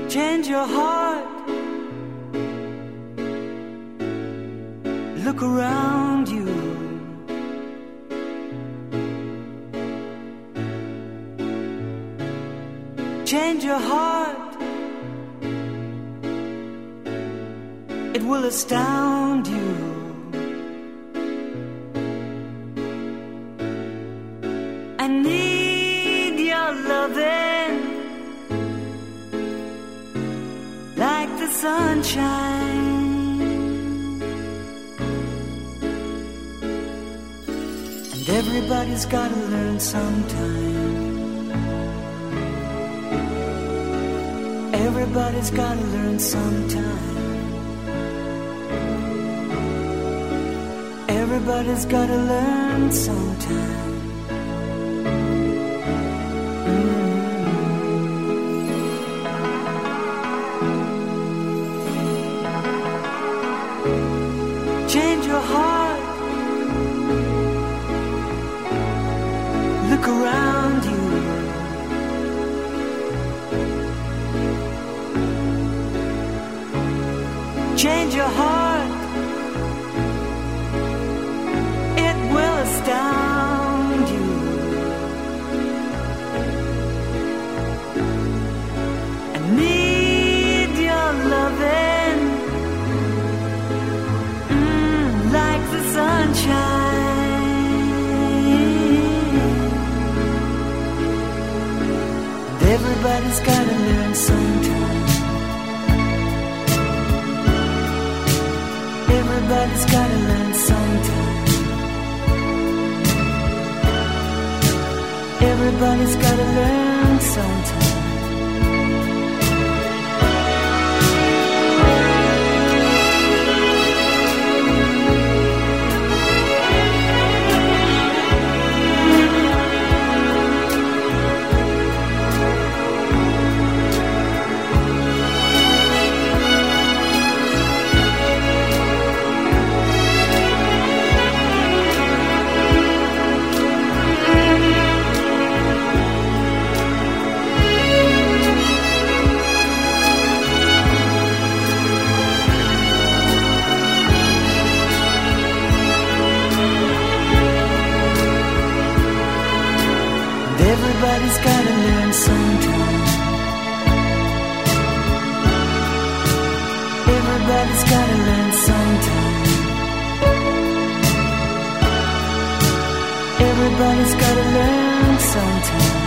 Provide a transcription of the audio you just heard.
Change your heart. Look around you. Change your heart. It will astound you. I need your loving like the sunshine. And everybody's gotta learn sometime. Everybody's gotta learn sometime. Everybody's gotta learn sometime. Change your heart. Look around you. Change your heart. It will astound you. I need your loving like the sunshine. Everybody's gotta learn sometime. Everybody's gotta learn sometime. Everybody's gotta learn sometime. Everybody's gotta learn sometime. Everybody's gotta learn sometime. Everybody's gotta learn sometime.